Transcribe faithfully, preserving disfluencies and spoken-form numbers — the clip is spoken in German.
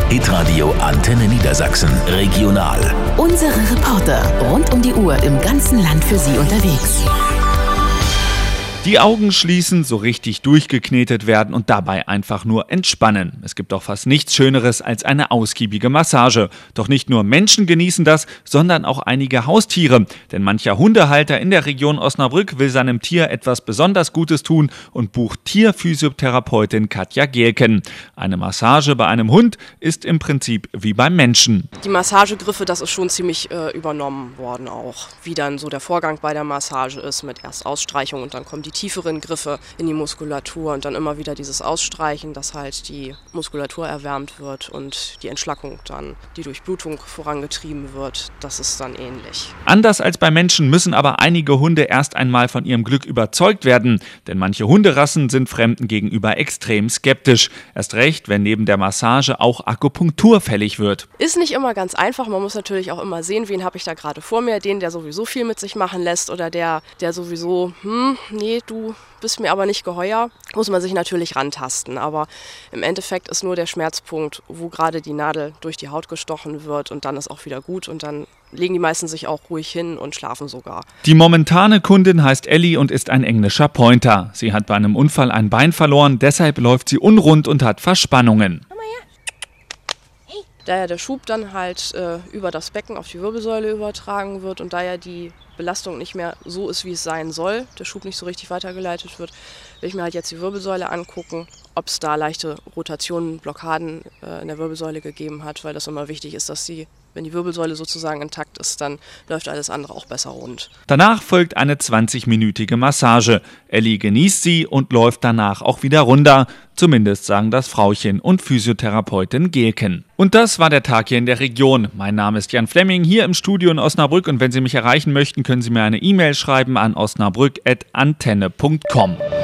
Hitradio Antenne Niedersachsen Regional. Unsere Reporter rund um die Uhr im ganzen Land für Sie unterwegs. Die Augen schließen, so richtig durchgeknetet werden und dabei einfach nur entspannen. Es gibt doch fast nichts Schöneres als eine ausgiebige Massage. Doch nicht nur Menschen genießen das, sondern auch einige Haustiere. Denn mancher Hundehalter in der Region Osnabrück will seinem Tier etwas besonders Gutes tun und bucht Tierphysiotherapeutin Katja Gehlken. Eine Massage bei einem Hund ist im Prinzip wie beim Menschen. Die Massagegriffe, das ist schon ziemlich äh, übernommen worden auch. Wie dann so der Vorgang bei der Massage ist mit erst Ausstreichung und dann kommen die tieferen Griffe in die Muskulatur und dann immer wieder dieses Ausstreichen, dass halt die Muskulatur erwärmt wird und die Entschlackung dann, die Durchblutung vorangetrieben wird, das ist dann ähnlich. Anders als bei Menschen müssen aber einige Hunde erst einmal von ihrem Glück überzeugt werden, denn manche Hunderassen sind Fremden gegenüber extrem skeptisch. Erst recht, wenn neben der Massage auch Akupunktur fällig wird. Ist nicht immer ganz einfach, man muss natürlich auch immer sehen, wen habe ich da gerade vor mir, den, der sowieso viel mit sich machen lässt oder der, der sowieso, hm, nee, du bist mir aber nicht geheuer, muss man sich natürlich rantasten. Aber im Endeffekt ist nur der Schmerzpunkt, wo gerade die Nadel durch die Haut gestochen wird und dann ist auch wieder gut und dann legen die meisten sich auch ruhig hin und schlafen sogar. Die momentane Kundin heißt Ellie und ist ein englischer Pointer. Sie hat bei einem Unfall ein Bein verloren, deshalb läuft sie unrund und hat Verspannungen. Da ja der Schub dann halt äh, über das Becken auf die Wirbelsäule übertragen wird und da ja die Belastung nicht mehr so ist, wie es sein soll, der Schub nicht so richtig weitergeleitet wird, will ich mir halt jetzt die Wirbelsäule angucken, ob es da leichte Rotationen, Blockaden äh, in der Wirbelsäule gegeben hat, weil das immer wichtig ist, dass die, wenn die Wirbelsäule sozusagen intakt ist, dann läuft alles andere auch besser rund. Danach folgt eine zwanzigminütige Massage. Ellie genießt sie und läuft danach auch wieder runter. Zumindest sagen das Frauchen und Physiotherapeutin Gehlken. Und das war der Tag hier in der Region. Mein Name ist Jan Flemming, hier im Studio in Osnabrück. Und wenn Sie mich erreichen möchten, können Sie mir eine E-Mail schreiben an osnabrück at antenne punkt com.